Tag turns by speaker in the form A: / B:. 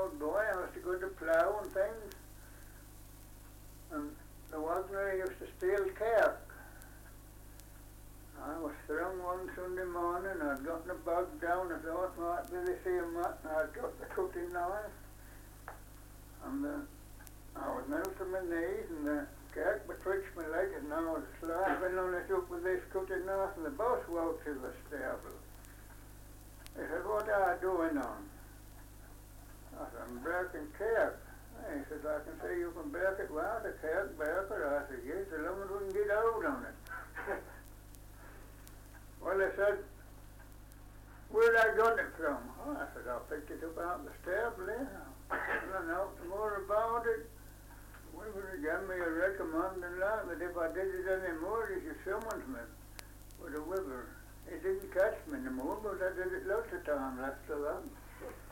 A: old boy, I was to go to plough and things. And the wagoner used to steal cark. I was thrown one Sunday morning, I'd gotten a bog down, I thought might be the same that, and I'd got the cutting knife. And I was knelt to my knees, and the cark betwixt my legs, and I was slaving on it up with this cutting knife, and the boss walked to the stable. He said, "What are you doing on?" I said, "I'm breaking cark." He said, "I can see you can break it without a cark breaker." I said, "Yes, as long as we can get out on it." Well, he said, "Where'd I got it from?" Oh, I said, "I picked it up out of the stable here." And I know more about it. We would have given me a recommending like that if I did it any more, he should summons me with a whipper. He didn't catch me anymore, but I did it lots of times after that.